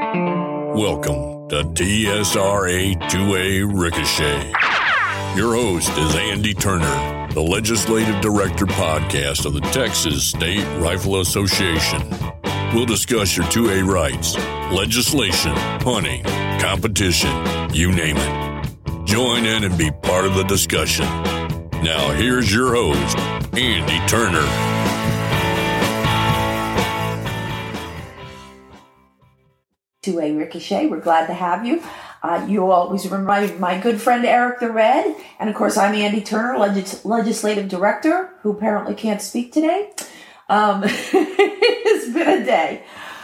Welcome to TSRA 2A Ricochet. Your host is Andy Turner, the Legislative Director podcast of the Texas State Rifle Association. We'll discuss your 2A rights, legislation, hunting, competition, you name it. Join in and be part of the discussion. Now here's your host, Andy Turner. 2A Ricochet, we're glad to have you. You always remind my good friend Eric the Red, and of course I'm Andy Turner, Legislative Director, who apparently can't speak today. It's been a day.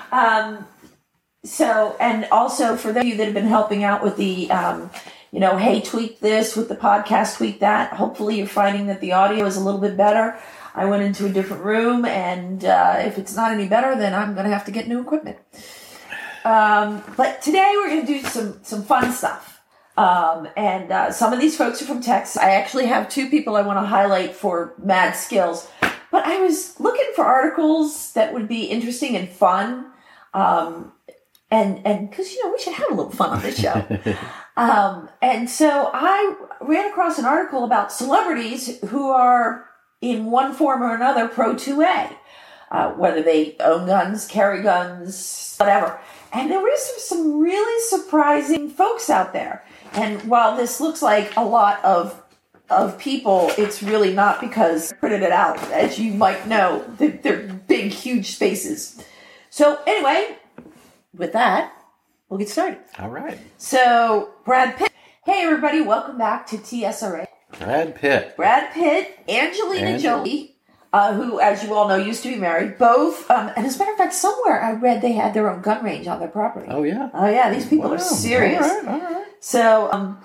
And also for those of you that have been helping out with the, hey, tweak this, with the podcast, tweak that. Hopefully you're finding that the audio is a little bit better. I went into a different room, and if it's not any better, then I'm going to have to get new equipment. But today we're going to do some fun stuff. Some of these folks are from Texas. I actually have two people I want to highlight for mad skills. But I was looking for articles that would be interesting and fun. And because, we should have a little fun on this show. And so I ran across an article about celebrities who are in one form or another pro 2A. Whether they own guns, carry guns, whatever. And there were some really surprising folks out there. And while this looks like a lot of people, it's really not, because I printed it out. As you might know, they're big, huge spaces. So anyway, with that, we'll get started. All right. So Brad Pitt. Hey, everybody. Welcome back to TSRA. Brad Pitt, Angelina Jolie. Who, as you all know, used to be married. Both, and as a matter of fact, somewhere I read they had their own gun range on their property. Oh, yeah? Oh, yeah, these people are serious. All right. So,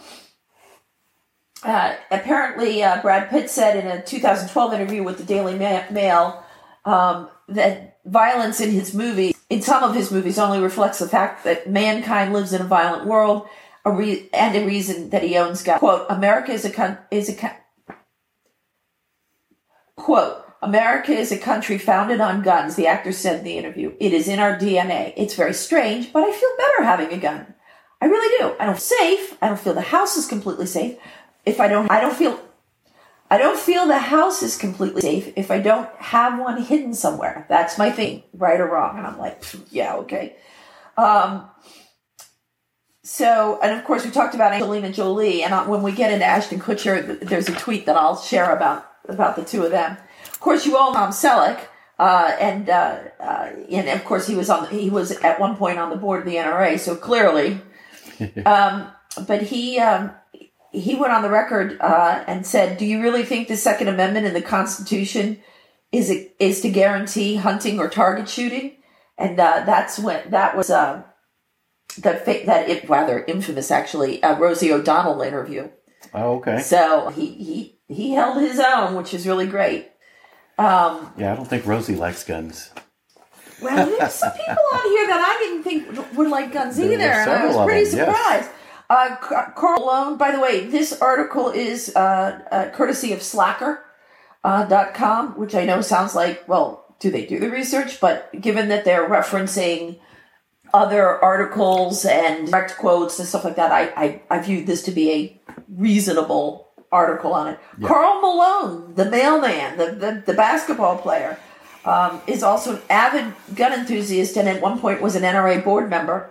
apparently, Brad Pitt said in a 2012 interview with the Daily Mail that violence in some of his movies, only reflects the fact that mankind lives in a violent world, and a reason that he owns guns. Quote, America is a country founded on guns, the actor said in the interview. It is in our DNA. It's very strange, but I feel better having a gun. I really do. I don't feel safe. I don't feel the house is completely safe. I don't feel the house is completely safe if I don't have one hidden somewhere. That's my thing, right or wrong. And I'm like, yeah, okay. And of course we talked about Angelina Jolie, and when we get into Ashton Kutcher, there's a tweet that I'll share about the two of them. Of course, you all know Tom Selleck, and of course he was at one point on the board of the NRA. So clearly, but he went on the record and said, "Do you really think the Second Amendment in the Constitution is to guarantee hunting or target shooting?" And that was rather infamous, actually, Rosie O'Donnell interview. Oh, okay. So he held his own, which is really great. I don't think Rosie likes guns. Well, there's some people on here that I didn't think would like guns either, and I was pretty surprised. Yes. Karl Malone, by the way, this article is courtesy of Slacker.com, which I know sounds like, well, do they do the research? But given that they're referencing other articles and direct quotes and stuff like that, I viewed this to be a reasonable article on it. Yeah. Karl Malone, the mailman, the basketball player, is also an avid gun enthusiast, and at one point was an NRA board member.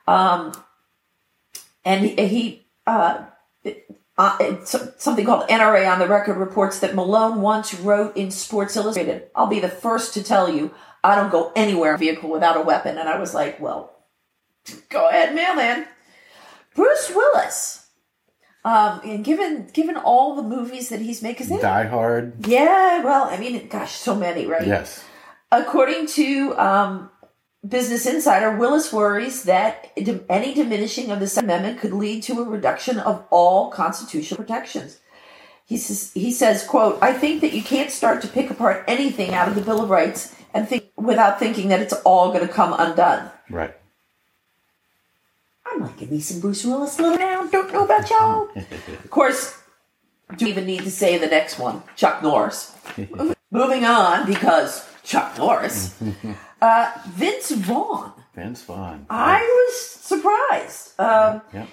Something called NRA on the Record reports that Malone once wrote in Sports Illustrated, "I'll be the first to tell you, I don't go anywhere in a vehicle without a weapon." And I was like, well, go ahead, mailman. Bruce Willis. And given all the movies that he's making, Die Hard. Yeah, well, I mean, gosh, so many, right? Yes. According to Business Insider, Willis worries that any diminishing of the Second Amendment could lead to a reduction of all constitutional protections. He says, quote, "I think that you can't start to pick apart anything out of the Bill of Rights and think without thinking that it's all going to come undone." Right. I'm liking me some Bruce Willis little now. Don't know about y'all. Of course, do even need to say the next one, Chuck Norris. Moving on, because Chuck Norris. Vince Vaughn Vince Vaughn. I was surprised. Yep.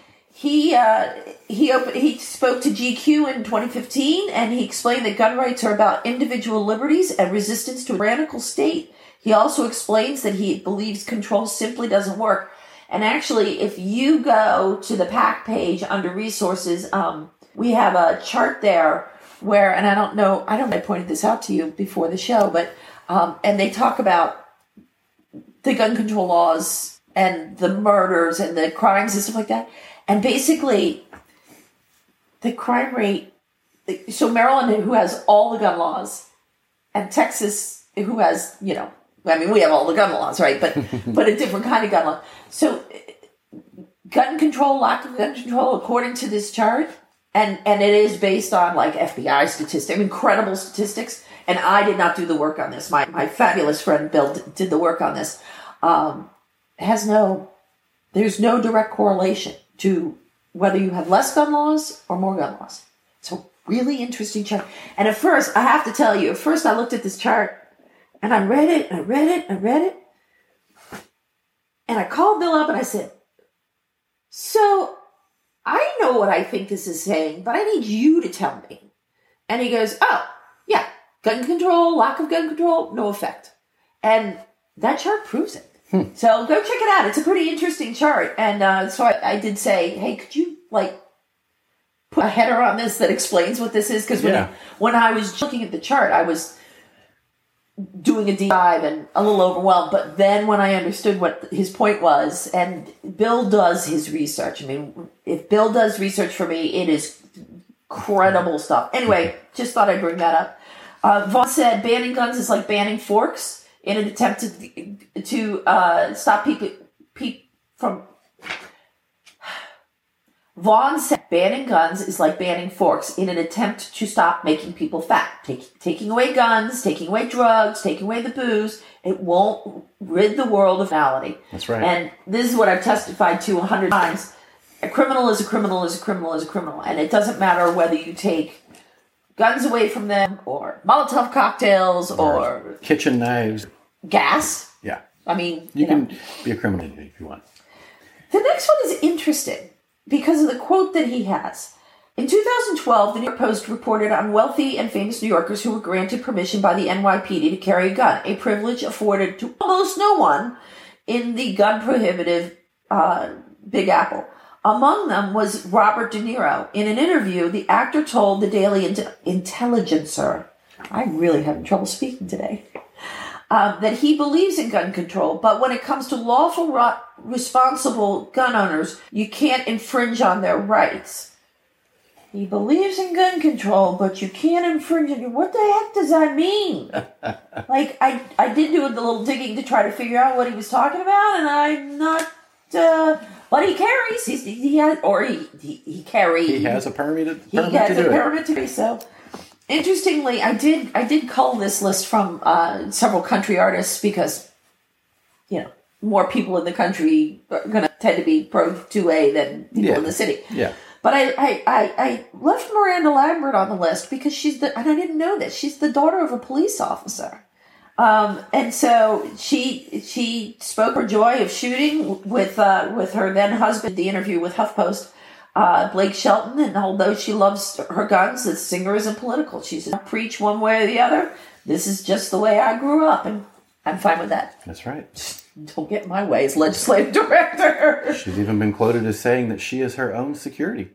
He spoke to GQ in 2015, and he explained that gun rights are about individual liberties and resistance to a tyrannical state. He also explains that he believes control simply doesn't work. And actually, if you go to the PAC page under resources, we have a chart there where, and I don't know, I pointed this out to you before the show, but, and they talk about the gun control laws and the murders and the crimes and stuff like that. And basically, the crime rate, so Maryland, who has all the gun laws, and Texas, who has, we have all the gun laws, right? But a different kind of gun law. So gun control, lack of gun control, according to this chart, and it is based on like FBI statistics, incredible statistics. And I did not do the work on this. My fabulous friend Bill did the work on this. There's no direct correlation to whether you have less gun laws or more gun laws. It's a really interesting chart. And at first, I have to tell you, I looked at this chart and I read it. And I called Bill up and I said, so I know what I think this is saying, but I need you to tell me. And he goes, oh, yeah, gun control, lack of gun control, no effect. And that chart proves it. So go check it out. It's a pretty interesting chart. And so I did say, hey, could you put a header on this that explains what this is? Because when I was looking at the chart, I was doing a deep dive and a little overwhelmed. But then when I understood what his point was, and Bill does his research. I mean, if Bill does research for me, it is credible stuff. Anyway, just thought I'd bring that up. Vaughn said banning guns is like banning forks in an attempt to stop people from... Vaughn said banning guns is like banning forks in an attempt to stop making people fat. Taking away guns, taking away drugs, taking away the booze, it won't rid the world of malady. That's right. And this is what I've testified to 100 times. A criminal is a criminal is a criminal is a criminal. And it doesn't matter whether you take guns away from them, or Molotov cocktails, or kitchen knives, gas. Yeah. I mean, you can be a criminal if you want. The next one is interesting because of the quote that he has. In 2012, the New York Post reported on wealthy and famous New Yorkers who were granted permission by the NYPD to carry a gun, a privilege afforded to almost no one in the gun-prohibitive Big Apple. Among them was Robert De Niro. In an interview, the actor told the Daily Intelligencer, I'm really having trouble speaking today, that he believes in gun control, but when it comes to lawful, responsible gun owners, you can't infringe on their rights. He believes in gun control, but you can't infringe on it. What the heck does that mean? I did do a little digging to try to figure out what he was talking about, and I'm not... but he carries. He has a permit. He has a permit to do so. Interestingly, I did cull this list from several country artists because, more people in the country are going to tend to be pro 2A than people in the city. Yeah. But I left Miranda Lambert on the list because and I didn't know this, she's the daughter of a police officer. And so she spoke her joy of shooting with her then husband, the interview with HuffPost, Blake Shelton. And although she loves her guns, the singer isn't political. She said, preach one way or the other. This is just the way I grew up, and I'm fine with that. That's right. Don't get in my way as legislative director. She's even been quoted as saying that she is her own security.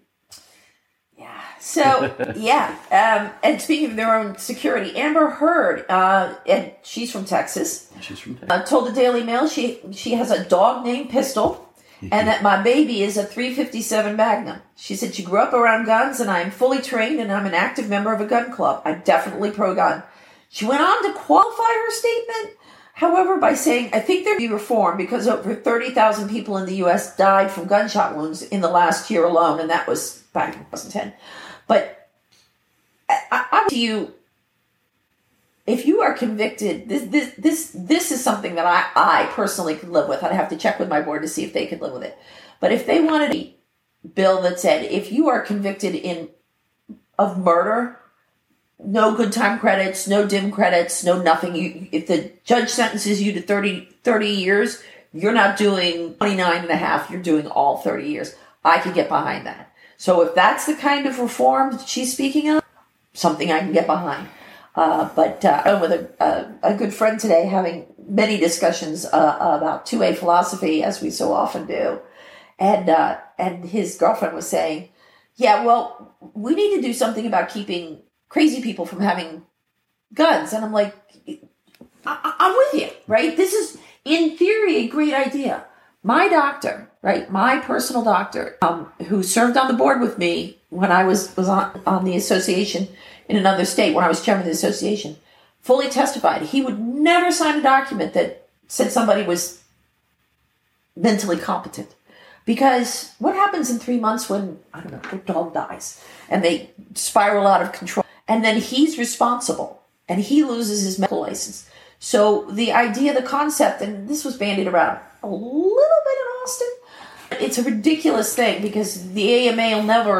So, and speaking of their own security, Amber Heard, and she's from Texas. Told the Daily Mail she has a dog named Pistol, and that my baby is a .357 Magnum. She said she grew up around guns, and I am fully trained, and I'm an active member of a gun club. I'm definitely pro-gun. She went on to qualify her statement, however, by saying, I think there be reform because over 30,000 people in the U.S. died from gunshot wounds in the last year alone, and that was back in 2010. But I'm to you, if you are convicted, this is something that I personally could live with. I'd have to check with my board to see if they could live with it. But if they wanted a bill that said, if you are convicted of murder, no good time credits, no dim credits, no nothing. If the judge sentences you to 30 years, you're not doing 29 and a half, you're doing all 30 years. I could get behind that. So if that's the kind of reform that she's speaking of, something I can get behind. But I'm with a good friend today having many discussions about 2A philosophy, as we so often do. And his girlfriend was saying, yeah, well, we need to do something about keeping crazy people from having guns. And I'm like, I'm with you, right? This is, in theory, a great idea. My doctor, right, my personal doctor, who served on the board with me when I was on the association in another state, when I was chairman of the association, fully testified he would never sign a document that said somebody was mentally competent. Because what happens in 3 months when, I don't know, their dog dies and they spiral out of control, and then he's responsible and he loses his medical license. So the idea, the concept, and this was bandied around a little bit in Austin, it's a ridiculous thing because the AMA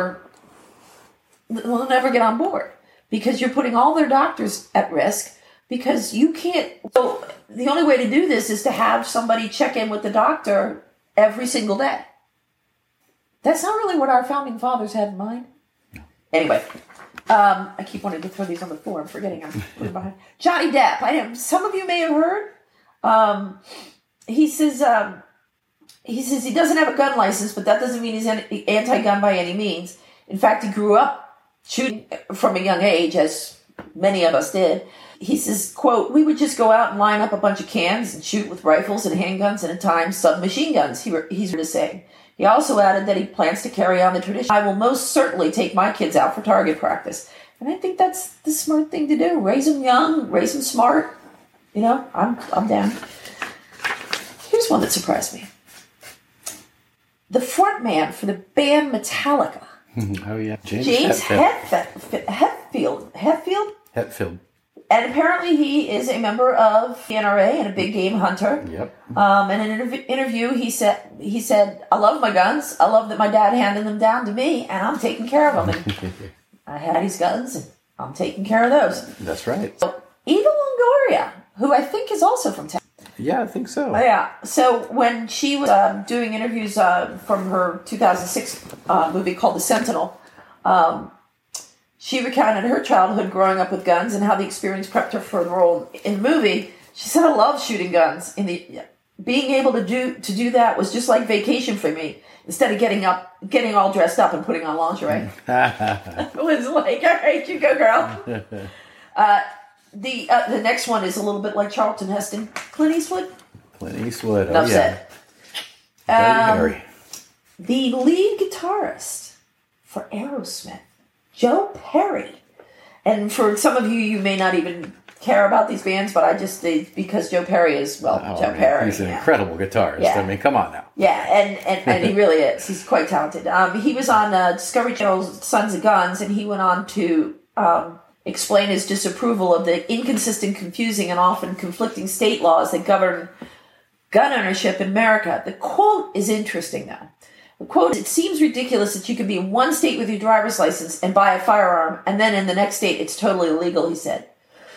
will never get on board because you're putting all their doctors at risk because you can't. So the only way to do this is to have somebody check in with the doctor every single day. That's not really what our founding fathers had in mind. Anyway, I keep wanting to throw these on the floor. I'm forgetting I'm putting behind. Johnny Depp. Some of you may have heard. He says he doesn't have a gun license, but that doesn't mean he's anti-gun by any means. In fact, he grew up shooting from a young age, as many of us did. He says, quote, "We would just go out and line up a bunch of cans and shoot with rifles and handguns and at times submachine guns," he's to say. He also added that he plans to carry on the tradition. "I will most certainly take my kids out for target practice." And I think that's the smart thing to do. Raise them young, raise them smart. You know, I'm down. Here's one that surprised me. The front man for the band Metallica. Oh, yeah. James Hetfield. And apparently he is a member of the NRA and a big game hunter. Yep. In an interview, he said, "I love my guns. I love that my dad handed them down to me, and I'm taking care of them. And I had these guns, and I'm taking care of those." That's right. So, Eva Longoria, who I think is also from Texas. Yeah, I think so. Yeah. So when she was doing interviews from her 2006 movie called The Sentinel, she recounted her childhood growing up with guns and how the experience prepped her for the role in the movie. She said, "I love shooting guns. Being able to do that was just like vacation for me. Instead of getting all dressed up and putting on lingerie." It was like, all right, you go, girl. The next one is a little bit like Charlton Heston. Clint Eastwood. Enough said. Very. The lead guitarist for Aerosmith, Joe Perry. And for some of you, you may not even care about these bands, but because Joe Perry is, Joe Perry. He's an incredible guitarist. Yeah. I mean, come on now. Yeah, and he really is. He's quite talented. He was on Discovery Channel's Sons of Guns, and he went on to explain his disapproval of the inconsistent, confusing, and often conflicting state laws that govern gun ownership in America. The quote is interesting, though. The quote, "It seems ridiculous that you can be in one state with your driver's license and buy a firearm, and then in the next state it's totally illegal," he said.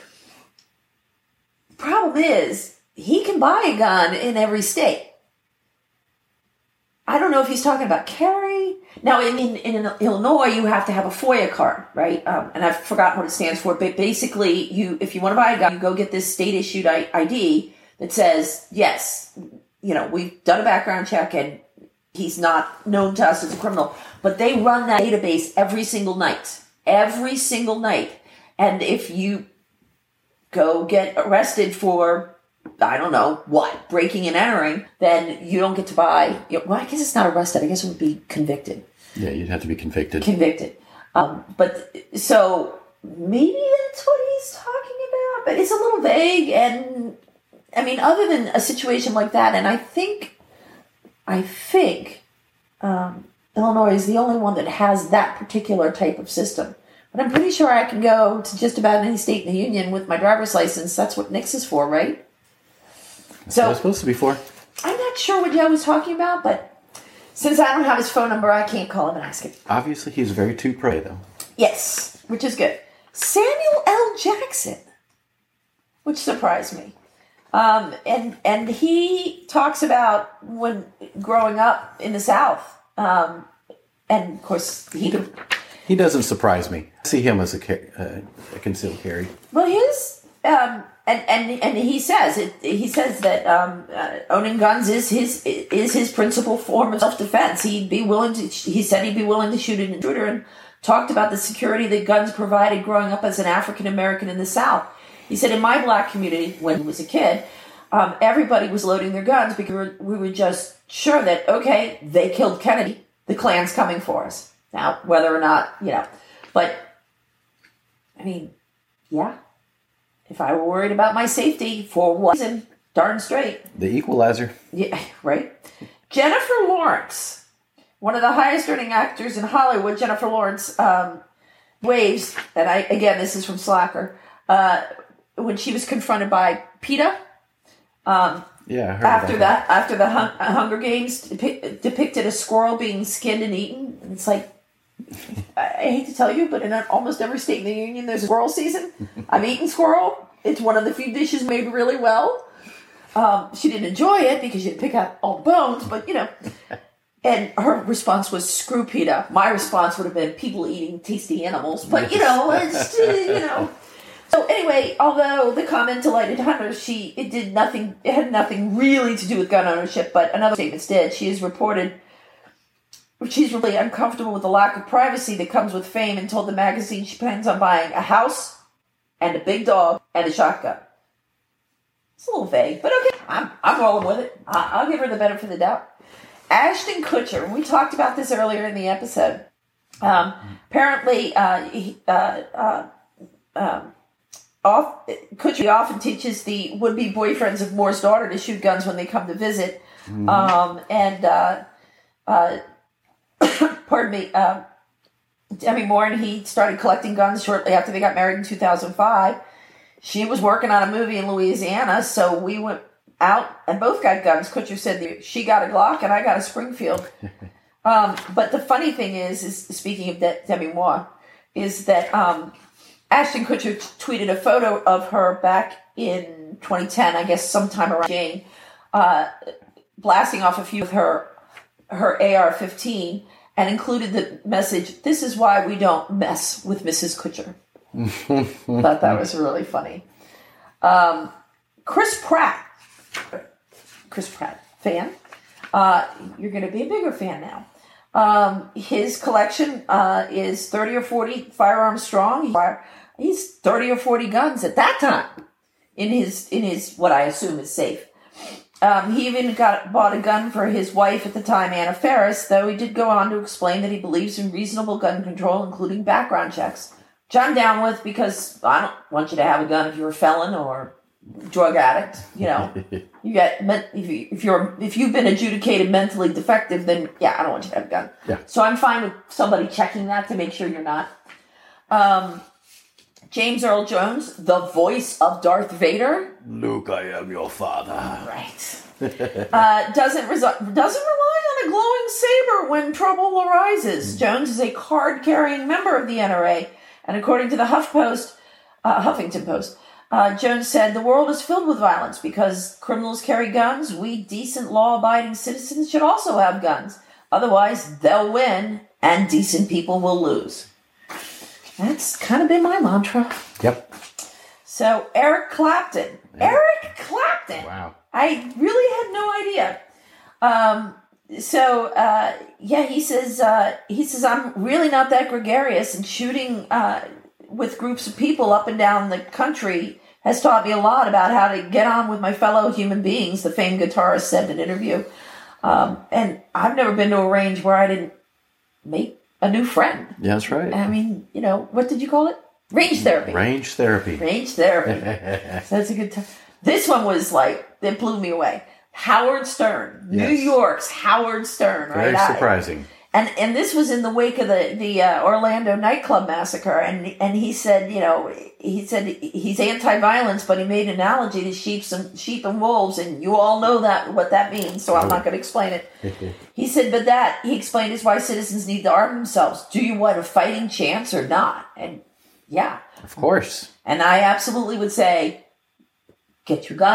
The problem is, he can buy a gun in every state. I don't know if he's talking about carry. Now, in Illinois, you have to have a FOIA card, right? And I've forgotten what it stands for, but basically, if you want to buy a gun, you go get this state-issued ID that says, yes, we've done a background check and he's not known to us as a criminal. But they run that database every single night. Every single night. And if you go get arrested for, I don't know, what, breaking and entering, then you don't get to buy. Well, I guess it's not arrested. I guess it would be convicted. Yeah, you'd have to be convicted. But so maybe that's what he's talking about. But it's a little vague. And I mean, other than a situation like that, and I think Illinois is the only one that has that particular type of system. But I'm pretty sure I can go to just about any state in the union with my driver's license. That's what NICS is for, right? That's what it's supposed to be for. I'm not sure what Joe was talking about, but since I don't have his phone number, I can't call him and ask him. Obviously, he's very tout-près, though. Yes, which is good. Samuel L. Jackson, which surprised me. And he talks about when growing up in the South, and of course he doesn't surprise me. I see him as a concealed carry. Well, his and he says that owning guns is his principal form of self-defense. He said he'd be willing to shoot an intruder, and talked about the security that guns provided growing up as an African American in the South. He said, in my black community, when he was a kid, everybody was loading their guns because we were just sure that, okay, they killed Kennedy, the Klan's coming for us. Now, whether or not, but, I mean, yeah. If I were worried about my safety, for what reason, darn straight. The equalizer. Yeah, right? Jennifer Lawrence, one of the highest earning actors in Hollywood, Jennifer Lawrence, waves, and this is from Slacker, when she was confronted by PETA. I heard after the Hunger Games depicted a squirrel being skinned and eaten. It's like, I hate to tell you, but in almost every state in the union, there's a squirrel season. I've eaten squirrel. It's one of the few dishes made really well. She didn't enjoy it because she didn't pick out all the bones, but And her response was, screw PETA. My response would have been people eating tasty animals, but it's So anyway, although the comment delighted Hunter, it had nothing really to do with gun ownership, but another statement did. She's really uncomfortable with the lack of privacy that comes with fame, and told the magazine she plans on buying a house and a big dog and a shotgun. It's a little vague, but okay, I'm rolling with it. I'll give her the benefit of the doubt. Ashton Kutcher, and we talked about this earlier in the episode. Apparently, Kutcher often teaches the would-be boyfriends of Moore's daughter to shoot guns when they come to visit. Demi Moore and he started collecting guns shortly after they got married in 2005. She was working on a movie in Louisiana, so we went out and both got guns. Kutcher said she got a Glock and I got a Springfield. But the funny thing is speaking of Demi Moore, is that Ashton Kutcher tweeted a photo of her back in 2010, I guess sometime around Jane, blasting off a few of her AR-15, and included the message, "This is why we don't mess with Mrs. Kutcher." Thought that was really funny. Chris Pratt, fan. You're going to be a bigger fan now. His collection is 30 or 40 firearms strong. He's 30 or 40 guns at that time in his what I assume is safe. He even bought a gun for his wife at the time, Anna Faris, though he did go on to explain that he believes in reasonable gun control, including background checks. Which I'm down with, because I don't want you to have a gun if you're a felon or drug addict. You get if you've been adjudicated mentally defective, then I don't want you to have a gun. Yeah. So I'm fine with somebody checking that to make sure you're not. James Earl Jones, the voice of Darth Vader. Luke, I am your father. Right. Doesn't rely on a glowing saber when trouble arises. Jones is a card-carrying member of the NRA, and according to the Huffington Post, Jones said, "The world is filled with violence because criminals carry guns. We decent, law-abiding citizens should also have guns. Otherwise, they'll win, and decent people will lose." That's kind of been my mantra. Yep. So, Eric Clapton. Yeah. Eric Clapton. Wow. I really had no idea. He says, "I'm really not that gregarious, and shooting with groups of people up and down the country has taught me a lot about how to get on with my fellow human beings," the famed guitarist said in an interview. And I've never been to a range where I didn't make a new friend. Yeah, that's right. I mean, what did you call it? Range therapy. Range therapy. That's a good time. This one was it blew me away. Howard Stern. Yes. New York's Howard Stern. Very right? surprising. And this was in the wake of the Orlando nightclub massacre. And he said, he's anti-violence, but he made an analogy to sheep and wolves. And you all know what that means, so I'm not going to explain it. He said, but that, he explained, is why citizens need to arm themselves. Do you want a fighting chance or not? And yeah. Of course. And I absolutely would say, get your gun,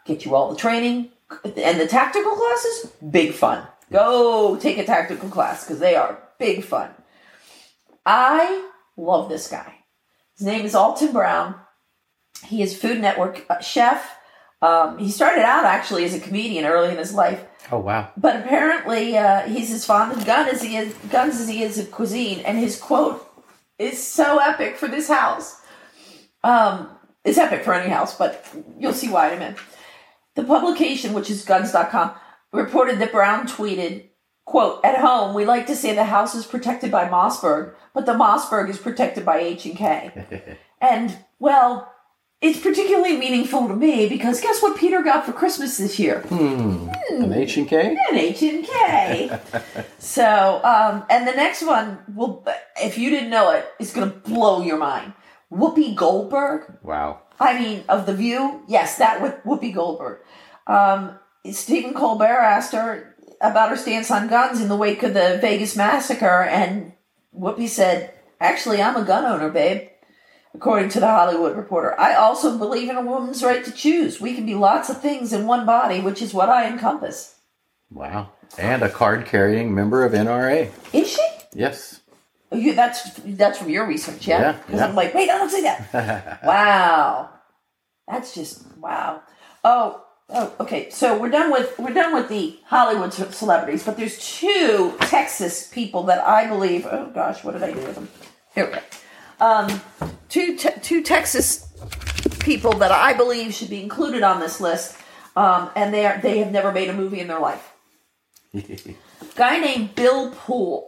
get you all the training. And the tactical classes, big fun. Go take a tactical class because they are big fun. I love this guy. His name is Alton Brown. He is Food Network chef. He started out actually as a comedian early in his life. Oh, wow. But apparently he's as fond of guns as he is of cuisine. And his quote is so epic for this house. It's epic for any house, but you'll see why in a minute. The publication, which is guns.com, reported that Brown tweeted, quote, "At home, we like to say the house is protected by Mossberg, but the Mossberg is protected by H&K. And, well, it's particularly meaningful to me because guess what Peter got for Christmas this year? An H&K? An H&K. So, and the next one, will, if you didn't know it, is going to blow your mind. Whoopi Goldberg. Wow. I mean, of The View, yes, that with Whoopi Goldberg. Stephen Colbert asked her about her stance on guns in the wake of the Vegas massacre, and Whoopi said, "Actually, I'm a gun owner, babe." According to The Hollywood Reporter, "I also believe in a woman's right to choose. We can be lots of things in one body, which is what I encompass." Wow. And a card-carrying member of NRA. Is she? Yes. That's from your research, yeah? Yeah. Because I'm like, wait, don't say that. Wow. That's just, wow. Oh, okay. So we're done with the Hollywood celebrities, but there's two Texas people that I believe, oh gosh, what did I do with them? Here we go. Two Texas people that I believe should be included on this list, and they have never made a movie in their life. Guy named Bill Poor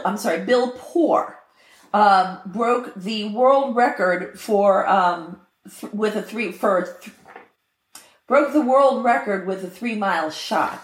broke the world record broke the world record with a 3-mile shot.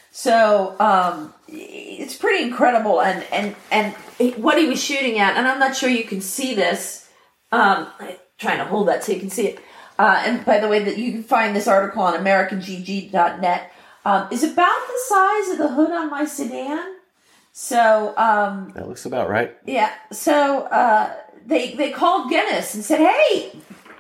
So it's pretty incredible, and what he was shooting at, and I'm not sure you can see this. I'm trying to hold that so you can see it. And by the way, that you can find this article on AmericanGG.net. Is about the size of the hood on my sedan. So that looks about right. Yeah. So they called Guinness and said, "Hey,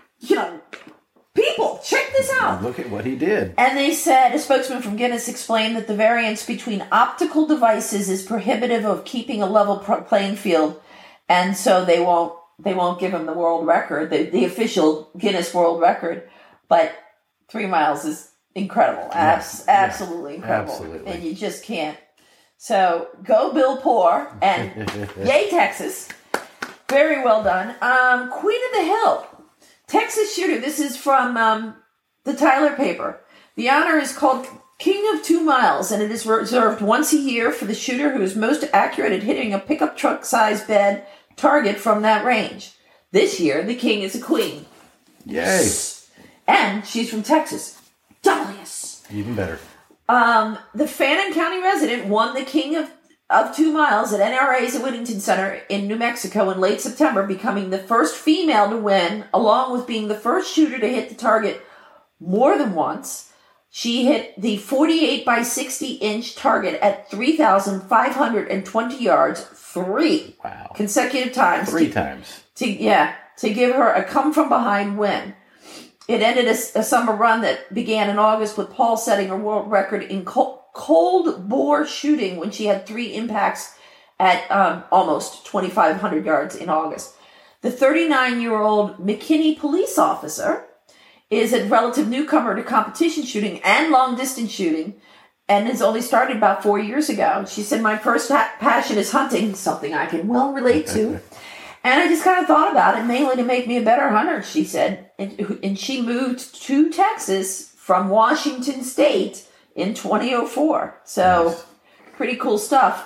people, check this out. Look at what he did." And they said, a spokesman from Guinness explained that the variance between optical devices is prohibitive of keeping a level playing field, and so they won't give him the world record, the official Guinness World Record. But 3 miles is incredible, absolutely incredible, absolutely. And you just can't. So go Bill Poor, and yay Texas, very well done. Queen of the Hill, Texas shooter. This is from the Tyler paper. The honor is called King of 2 Miles, and it is reserved once a year for the shooter who is most accurate at hitting a pickup truck-sized bed target from that range. This year, the king is a queen. Yay! And she's from Texas. Yes. Even better. The Fannin County resident won the King of 2 Miles at NRA's Whittington Center in New Mexico in late September, becoming the first female to win, along with being the first shooter to hit the target more than once. She hit the 48 by 60 inch target at 3,520 yards 3 consecutive times. 3 times. To give her a come-from-behind win. It ended a summer run that began in August with Paul setting a world record in cold bore shooting when she had 3 impacts at almost 2,500 yards in August. The 39-year-old McKinney police officer is a relative newcomer to competition shooting and long-distance shooting, and has only started about 4 years ago. She said, "My first passion is hunting," something I can well relate to. "And I just kind of thought about it mainly to make me a better hunter," she said. And she moved to Texas from Washington State in 2004. So nice. Pretty cool stuff.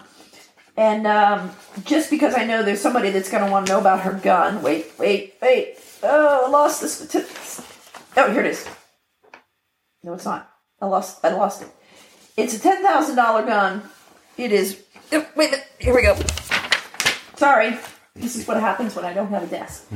Just because I know there's somebody that's going to want to know about her gun. Wait. Oh, I lost this. Oh, here it is. No, it's not. I lost it. It's a $10,000 gun. It is. Oh, wait a minute. Here we go. Sorry. This is what happens when I don't have a desk.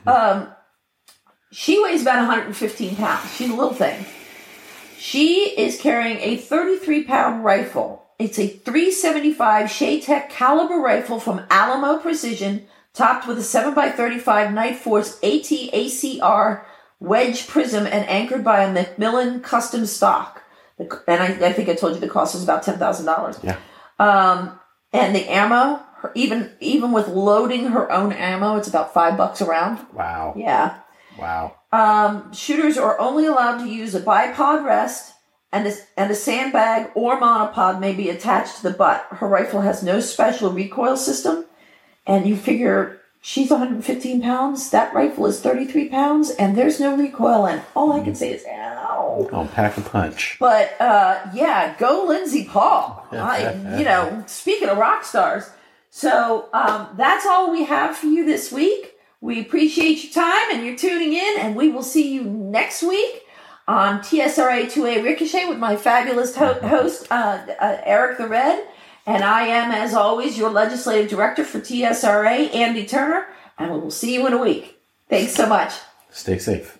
She weighs about 115 pounds. She's a little thing. She is carrying a 33-pound rifle. It's a .375 Shaytek caliber rifle from Alamo Precision, topped with a 7x35 Night Force AT-ACR wedge prism and anchored by a Macmillan custom stock. And I think I told you the cost was about $10,000. Yeah. And the ammo, even with loading her own ammo, it's about $5 a round. Wow. Yeah. Wow. Shooters are only allowed to use a bipod rest, and a sandbag or monopod may be attached to the butt. Her rifle has no special recoil system, and you figure she's 115 pounds, that rifle is 33 pounds, and there's no recoil, and all I can say is, ow. Oh, pack a punch. But, yeah, go Lindsey Paul. Speaking of rock stars. So that's all we have for you this week. We appreciate your time and your tuning in, and we will see you next week on TSRA 2A Ricochet with my fabulous host, Eric the Red. And I am, as always, your legislative director for TSRA, Andy Turner, and we will see you in a week. Thanks so much. Stay safe.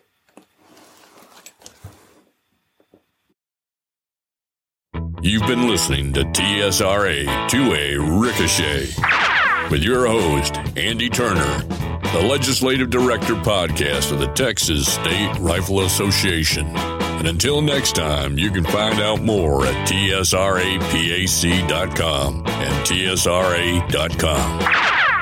You've been listening to TSRA 2A Ricochet with your host, Andy Turner, the Legislative Director podcast of the Texas State Rifle Association. And until next time, you can find out more at tsrapac.com and tsra.com.